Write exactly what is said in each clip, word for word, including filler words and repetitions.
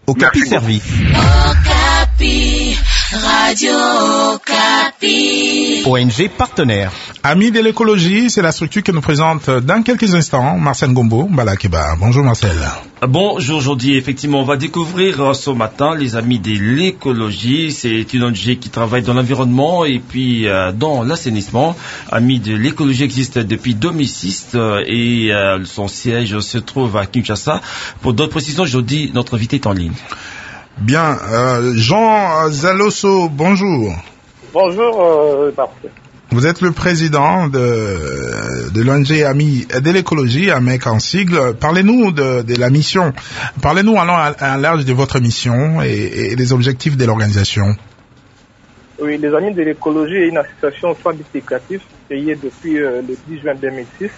Okapi servi. Okapi, Radio Okapi. O N G partenaire. Amis de l'écologie, c'est la structure que nous présente dans quelques instants Marcel Ngombo Balakeba. Bonjour Marcel. Bonjour, aujourd'hui, effectivement, on va découvrir ce matin les amis de l'écologie. C'est une O N G qui travaille dans l'environnement et puis euh, dans l'assainissement. Amis de l'écologie existe depuis deux mille six euh, et euh, son siège se trouve à Kinshasa. Pour d'autres précisions, aujourd'hui, notre invité est en ligne. Bien, euh, Jean Zalosso, bonjour. Bonjour, euh, Marcel. Vous êtes le président de, de l'O N G Amis de l'écologie, A M E C en sigle. Parlez-nous de, de la mission. Parlez-nous alors à, à large de votre mission et, et des objectifs de l'organisation. Oui, les Amis de l'écologie est une association sans but lucratif créée depuis euh, le dix juin deux mille six.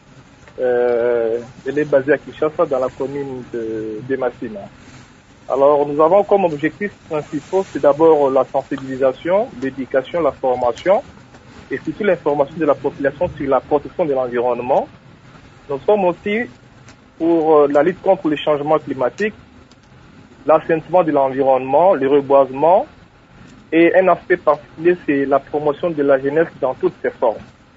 Euh, elle est basée à Kinshasa dans la commune de, de Massina. Alors, nous avons comme objectifs principaux, c'est d'abord la sensibilisation, l'éducation, la formation, et surtout l'information de la population sur la protection de l'environnement. Nous sommes aussi pour la lutte contre le changement climatique, l'assainissement de l'environnement, le reboisement, et un aspect particulier, c'est la promotion de la jeunesse dans toutes ses formes.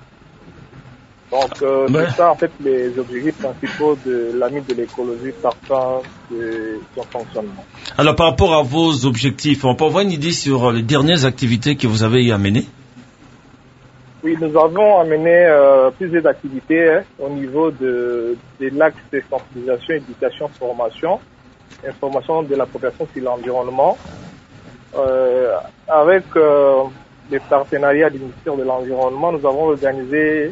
Donc, euh, ouais. C'est ça, en fait, les objectifs principaux de l'Ami de l'écologie partant de son fonctionnement. Alors, par rapport à vos objectifs, on peut avoir une idée sur les dernières activités que vous avez amenées? Oui, nous avons amené euh, plusieurs activités hein, au niveau de, de l'axe de sensibilisation, éducation, formation, information de la population sur l'environnement. Euh, avec euh, les partenariats du ministère de l'Environnement, nous avons organisé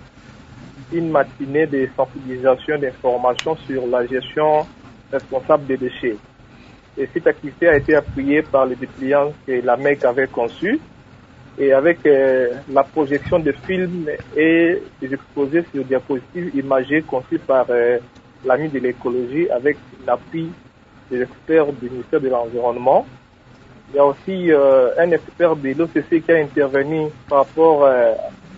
une matinée de sensibilisation, d'information sur la gestion responsable des déchets. Et cette activité a été appuyée par les dépliants que la M E C avait conçus et avec euh, la projection de films et des exposés sur diapositives imagées conçus par euh, l'Ami de l'écologie avec l'appui des experts du ministère de l'Environnement. Il y a aussi euh, un expert de l'O C C qui a intervenu par rapport euh,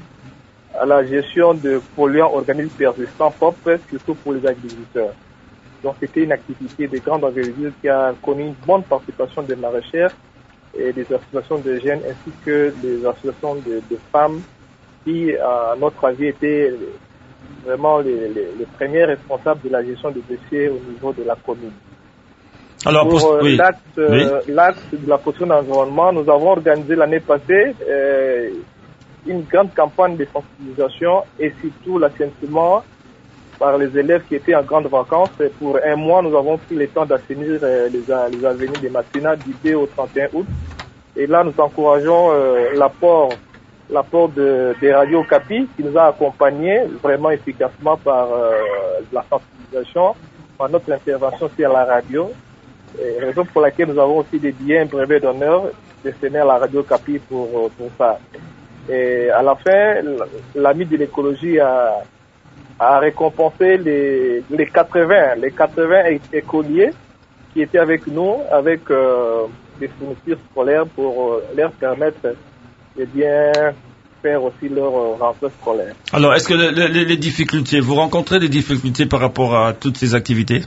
à la gestion de polluants organismes persistants P O P, surtout pour les agriculteurs. Donc c'était une activité de grande envergure qui a connu une bonne participation des maraîchers et des associations de jeunes ainsi que des associations de, de femmes qui, à notre avis, étaient vraiment les, les, les premiers responsables de la gestion des déchets au niveau de la commune. Alors, pour euh, oui. l'axe, oui. euh, l'axe de la protection de l'environnement, nous avons organisé l'année passée euh, une grande campagne de sensibilisation et surtout l'assainissement par les élèves qui étaient en grandes vacances. Et pour un mois, nous avons pris le temps d'assainir euh, les, les avenues de Massina du deux au trente et un août. Et là, nous encourageons euh, l'apport, l'apport de, des radios Okapi qui nous a accompagnés vraiment efficacement par euh, la sensibilisation, par notre intervention sur la radio. Et raison pour laquelle nous avons aussi dédié un brevet d'honneur destiné à la radio Okapi pour, pour ça. Et à la fin, l'Ami de l'écologie a, a récompensé les, les quatre-vingts, les quatre-vingts écoliers qui étaient avec nous, avec euh, des fournitures scolaires pour euh, leur permettre de bien faire aussi leur euh, rentrée scolaire. Alors, est-ce que le, le, les difficultés, vous rencontrez des difficultés par rapport à toutes ces activités?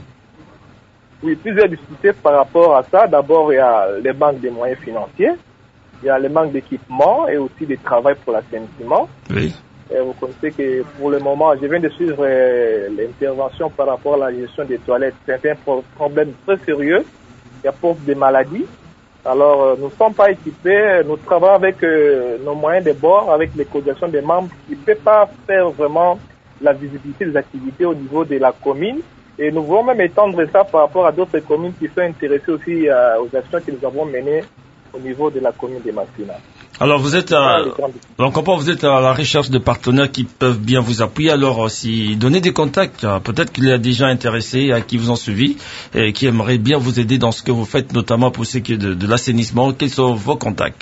Oui, plusieurs difficultés par rapport à ça. D'abord, il y a les manques de moyens financiers. Il y a le manque d'équipement et aussi de travail pour l'assainissement. Oui. Et vous connaissez que pour le moment, je viens de suivre euh, l'intervention par rapport à la gestion des toilettes. C'est un pro- problème très sérieux. Il y a beaucoup de maladies. Alors, euh, nous ne sommes pas équipés. Nous travaillons avec euh, nos moyens de bord, avec les cotisations des membres qui ne peuvent pas faire vraiment la visibilité des activités au niveau de la commune. Et nous voulons même étendre ça par rapport à d'autres communes qui sont intéressées aussi euh, aux actions que nous avons menées au niveau de la commune de Massina. Alors vous êtes à, on comprend, vous êtes à la recherche de partenaires qui peuvent bien vous appuyer. Alors si donner des contacts, peut-être qu'il y a déjà intéressés à qui vous ont suivi et qui aimeraient bien vous aider dans ce que vous faites, notamment pour ce qui est de, de l'assainissement. Quels sont vos contacts?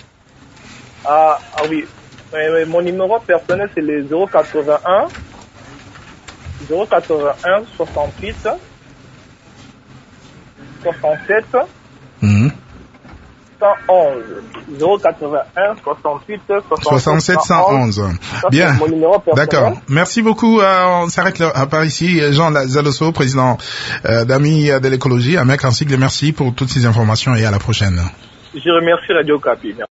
Ah, ah oui, euh, mon numéro personnel c'est le zéro quatre-vingt-un zéro quatre-vingt-un soixante-huit soixante-sept Mmh. cent onze. zéro quatre-vingt-un soixante-huit soixante-sept cent onze. Bien. Mon numéro personnel. D'accord. Merci beaucoup. Euh, on s'arrête là, par ici. Jean Zalosso, président euh, d'Amis de l'écologie, à Mecque en sigle. Merci pour toutes ces informations et à la prochaine. Je remercie Radio Capi.